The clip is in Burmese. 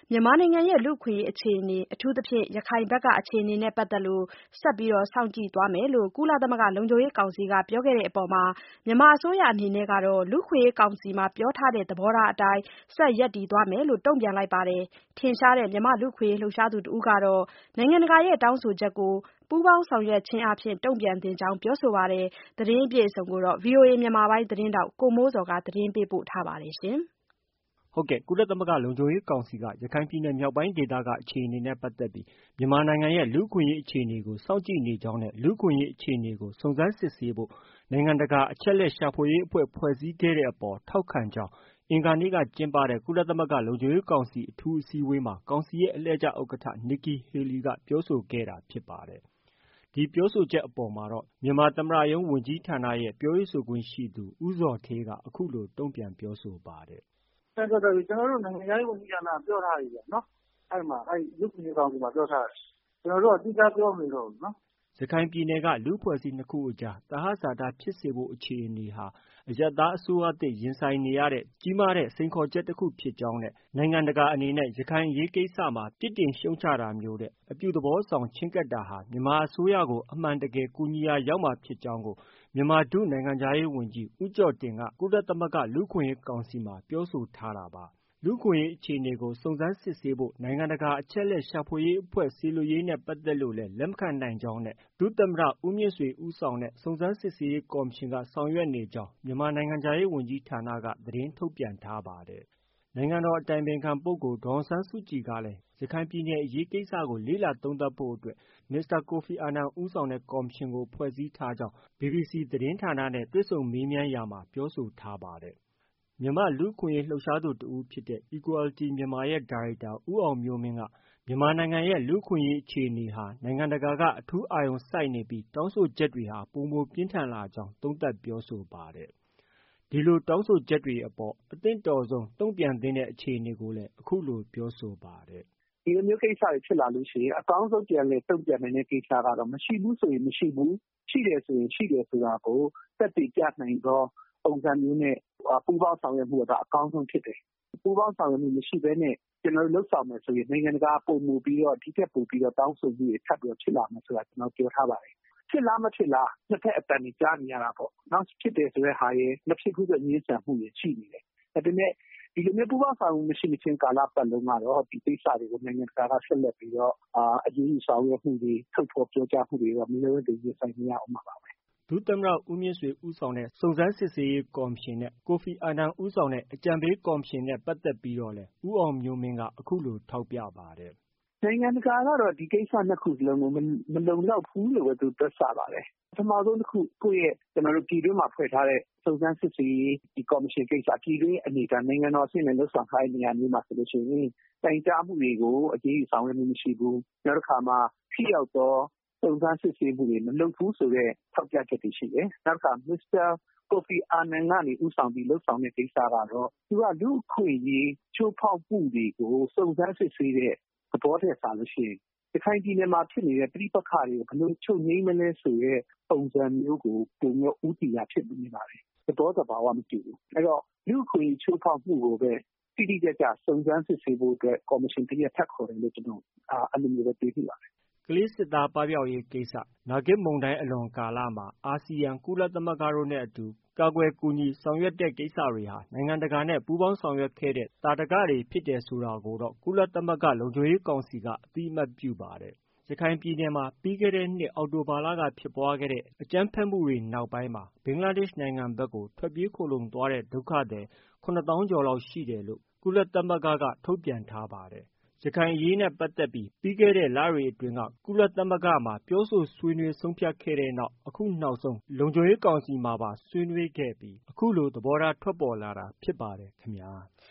မြန်မာနိုင်ငံရဲ့လူ့အခွင့်အရေးအခြေအနေအထူးသဖြင့်ရခိုင်ဘက်ကအခြေအနေနဲ့ပတ်သက်လို့ဆက်လက်စောင့်ကြည့်သွားမယ်လို့ကုလသမဂ္ဂလုံခြုံရေးကောင်စီကပြောခဲ့တဲ့အပေါ်မြန်မာအစိုးရအနေနဲ့ကတော့လူ့အခွင့်အရေးကောင်စီမှာပြောထားတဲ့သဘောထားအတိုင်းဆက်ရပ်တည်သွားမယ်လို့တုံ့ပြန်လိုက်ပါတယ်။ထင်ရှားတဲ့မြန်မာ့လူ့အခွင့်အရေးလှုပ်ရှားသူတဦးကတော့နိုင်ငံတကာရဲ့တောင်းဆိုချက်ကိုပူးပေါင်းဆောင်ရွက်ခြင်းအားဖြင့်တုံ့ပြန်သင့်ကြောင်းပြောဆိုပါတယ်။သတင်းအပြည့်အစုံကိုဗွီအိုအေမြန်မာပိုင်းသတင်းထောက်ကိုမိုးဇော်ကတင်ပြထားပါတယ်။ကုလသမဂ္ဂလုံခြုံရေးကောင်စီကရခိုင်ပြည်နယ်မြောက်ပိုင်းဒေသကအခြေအနေနဲ့ပတ်သက်ပြီးမြန်မာနိုင်ငံရဲ့လူ့အခွင့်အရေးအခြေအနေကိုစောင့်ကြည့်နေကြောင်းနဲ့လူ့အခွင့်အရေးအခြေအနေကိုစုံစမ်းစစ်ဆေးဖို့နိုင်ငံတကာအချက်အလက်ရှာဖွေရေးအဖွဲ့ဖွဲ့စည်းခဲ့တဲ့အပေါ်ထောက်ခံကြောင်းအင်္ဂါနေ့ကကျင်းပတဲ့ကုလသမဂ္ဂလုံခြုံရေးကောင်စီအထူးအစည်းအဝေးမှာကောင်စီရဲ့အလှည့်ကျဥက္ကဋ္ဌ Nikki Haley ကပြောဆိုခဲ့တာဖြစ်ပါတယ်။ ဒီပြောဆိုချက်အပေါ်မှာတော့မြန်မာသမ္မတရုံးဝန်ကြီးဌာနရဲ့ပြောရေးဆိုခွင့်ရှိသူဦးဇော်ဌေးကအခုလိုတုံ့ပြန်ပြောဆိုပါတယ်။ “ကျနော်တို့နိုင်ငံခြားရေးဝန်ကြီးဌာနကပြောထားပြီနော်။လူ့အခွင့်အရေးကောင်စီမှာပြောထားတယ်။ကျနော်တို့ကသီးခြားပြောမနေတော့ဘူးနော်။ ” ရခိုင်ပြည်နယ်က လူ့အဖွဲ့အစည်းနှစ်ခုအကြားသဟဇာတဖြစ်စေဖို့အခြေအနေဟာ အရပ်သားအစိုးရသစ်ရင်ဆိုင်နေရတဲ့ကြီးမားတဲ့စိန်ခေါ်ချက်တခုဖြစ်ကြောင်းနဲ့နိုင်ငံတကာအနေနဲ့ရခိုင်အရေးကိစ္စမှာပြစ်တင်ရှုတ်ချတာမျိုးထက်အပြုသဘောဆောင်ချဉ်းကပ်တာဟာမြန်မာအစိုးရကိုအမှန်တကယ်ကူညီရာရောက်မှာဖြစ်ကြောင်းကိုမြန်မာ ဒုနိုင်ငံခြားရေးဝန်ကြီးဦးကျော်တင်ကကုလသမဂ္ဂလူ့အခွင့်အရေးကောင်စီမှာပြောဆိုထားတာပါ။ လူ့အခွင့်အရေးအခြေအနေကိုစုံစမ်းစစ်ဆေးဖို့နိုင်ငံတကာအချက်အလက်ရှာဖွေရေးအဖွဲ့စေလွှတ်ရေးနဲ့ပတ်သက်လို့လည်းလက်မခံနိုင်ကြောင်းနဲ့ဒုသမ္မတဦးမြင့်ဆွေဦးဆောင်တဲ့စုံစမ်းစစ်ဆေးရေးကော်မရှင်ကဆောင်ရွက်နေကြောင်းမြန်မာနိုင်ငံခြားရေးဝန်ကြီးဌာနကသတင်းထုတ်ပြန်ထားပါတယ်။ နိုင်ငံတော်အတိုင်ပင်ခံပုဂ္ဂိုလ်ဒေါ်အောင်ဆန်းစုကြည်ကလည်းရခိုင်ပြည်နယ်အရေးကိစ္စကိုလေ့လာသုံးသပ်ဖို့အတွက်မစ္စတာကိုဖီအာနန်ဦးဆောင်တဲ့ကော်မရှင်ကိုဖွဲ့စည်းထားကြောင်း BBC သတင်းဌာနနဲ့တွေ့ဆုံမေးမြန်းရာမှာပြောဆိုထားပါတယ်။ မြန်မာ့လူ့အခွင့်အရေးလှုပ်ရှားသူတဦးဖြစ်တဲ့ Equality Myanmar ရဲ့ ဒါရိုက်တာဦးအောင်မျိုးမင်းကမြန်မာနိုင်ငံရဲ့လူ့အခွင့်အရေးအခြေအနေဟာနိုင်ငံတကာကအထူးအာရုံစိုက်နေပြီးတောင်းဆိုချက်တွေဟာပိုမိုပြင်းထန်လာကြောင်းသုံးသပ်ပြောဆိုပါတယ်။ ဒီလိုတောင်းဆိုချက်တွေအပေါ်အသင့်တော်ဆုံးတုံ့ပြန်သင့်တဲ့အခြေအနေကိုလည်းအခုလိုပြောဆိုပါတယ်။ “ဒီလိုမျိုးကိစ္စတွေဖြစ်လာလို့ရှိရင်အကောင်းဆုံးပြန်လည်တုံ့ပြန်နိုင်တဲ့ကိစ္စကတော့မရှိဘူးဆိုရင်မရှိဘူး။ရှိတယ်ဆိုရင်ရှိတယ်ဆိုတာကိုသက်သေပြနိုင်သောပုံစံမျိုးနဲ့ပူးပေါင်းဆောင်ရွက်မှုကအကောင်းဆုံးဖြစ်တယ်။ပူးပေါင်းဆောင်ရွက်မှုမရှိဘဲနဲ့ကျနော်တို့လုပ်ဆောင်မယ်ဆိုရင်နိုင်ငံတကာကပိုမိုပြီးတော့ဒီထက်ပိုပြီးတော့တောင်းဆိုမှုတွေထပ်ပြီးတော့ဖြစ်လာမယ်ဆိုတာကျနော်ပြောထားပါတယ်။ဖြစ်လားမဖြစ်လားနှစ်ဖက်အသံတွေကြားနေရတာပေါ့။ဖြစ်တယ်ဆိုတဲ့ဟာရယ်မဖြစ်ဘူးဆိုငြင်းဆန်မှုရယ်ရှိနေတယ်။ဒါပေမဲ့ဒီလိုမျိုးပူးပေါင်းဆောင်ရွက်မှုမရှိမချင်းကာလပတ်လုံးကတော့ဒီကိစ္စတွေကိုနိုင်ငံတကာကဆက်လက်ပြီးတော့အရေးယူဆောင်ရွက်မှုတွေထုတ်ဖော်ပြောကြားမှုတွေတော့မလွဲမသွေရင်ဆိုင်နေရအောင်ပါပဲ။ ” ဒုသမ္မတဦးမြင့်ဆွေဦးဆောင်တဲ့စုံစမ်းစစ်ဆေးရေးကော်မရှင်နဲ့ကိုဖီအာနန်ဦးဆောင်တဲ့အကြံပေးကော်မရှင်နဲ့ပတ်သက်ပြီးတော့လည်းဦးအောင်မျိုးမင်းကအခုလိုထောက်ပြပါတယ်။ “နိုင်ငံတကာကတော့ဒီကိစ္စနှစ်ခုစလုံးကိုမလုံလောက်ဘူးလို့ပဲသူတွက်ဆပါတယ်။ပထမဆုံးတစ်ခုကိုယ့်ရဲ့ကျနော်တို့ပြည်တွင်းမှာဖွဲ့ထားတဲ့စုံစမ်းစစ်ဆေးရေးဒီကော်မရှင်ကိစ္စပြည်တွင်းအနေကနိုင်ငံတော်အဆင့်နဲ့လှုပ်ဆောင်ထားတဲ့နေရာမျိုးမှာဆိုလို့ရှိရင်တိုင်ကြားမှုတွေကိုအရေးယူဆောင်ရွက်မှုမရှိဘူး။နောက်တစ်ခါမှာထိရောက်သောစုံစမ်းစစ်ဆေးမှုတွေမလုပ်ဘူးဆိုတဲ့ထောက်ပြချက်တွေရှိတယ်။နောက်တစ်ခါမစ္စတာကိုဖီအာနန်ကနေဦးဆောင်ပြီးလှုပ်ဆောင်တဲ့ကိစ္စကတော့သူကလူ့အခွင့်အရေးချိုးဖောက်မှုတွေကိုစုံစမ်းစစ်ဆေးတဲ့သဘောထက်စာလို့ရှိရင်ရခိုင်ပြည်နယ်မှာဖြစ်နေတဲ့ပဋိပက္ခတွေကိုဘယ်လိုချုပ်ငြိမ်းမလဲဆိုတဲ့ပုံစံမျိုးကိုပုံမျိုးဦးတည်ရာဖြစ်နေပါတယ်။သဘောသဘာဝမတူဘူး။အဲတော့လူ့အခွင့်အရေးချိုးဖောက်မှုကိုပဲတိတိကျကျစုံစမ်းစစ်ဆေးဖို့အတွက်ကော်မရှင်တစ်ရပ်ထပ်ခေါ်တယ်လို့ကျွန်တော်အဲ့လိုမျိုးပဲတွေးမိပါတယ်။ကလေးစစ်သားပပျောက်ရေးကိစ္စနာဂစ်မုန်တိုင်းအလွန်ကာလမှာအာဆီယံကုလသမဂ္ဂတို့နဲ့အတူကာကွယ်ကူညီဆောင်ရွက်တဲ့ကိစ္စတွေဟာနိုင်ငံတကာနဲ့ပူးပေါင်းဆောင်ရွက်ခဲ့တဲ့သာဓကတွေဖြစ်တယ်ဆိုတာကိုတော့ကုလသမဂ္ဂလုံခြုံရေးကောင်စီကအသိအမှတ်ပြုပါတယ်။ ရခိုင်ပြည်နယ်မှာပြီးခဲ့တဲ့နှစ်အောက်တိုဘာလကဖြစ်ပွားခဲ့တဲ့အကြမ်းဖက်မှုတွေနောက်ပိုင်းမှာဘင်္ဂလားဒေ့ရှ်နိုင်ငံဘက်ကိုထွက်ပြေးခိုလှုံသွားတဲ့ဒုက္ခသည် ၇ သောင်းကျော်လောက်ရှိတယ်လို့ကုလသမဂ္ဂကထုတ်ပြန်ထားပါတယ်။ ရခိုင်အရေးနဲ့ပတ်သက်ပြီးပြီးခဲ့တဲ့လတွေအတွင်းကကုလသမဂ္ဂမှာပြောဆိုဆွေးနွေးဆုံးဖြတ်ခဲ့တဲ့နောက်အခုနောက်ဆုံးလုံခြုံရေးကောင်စီမှာပါဆွေးနွေးခဲ့ပြီးအခုလိုသဘောထားထွက်ပေါ်လာတာဖြစ်ပါတယ်ခင်ဗျာ။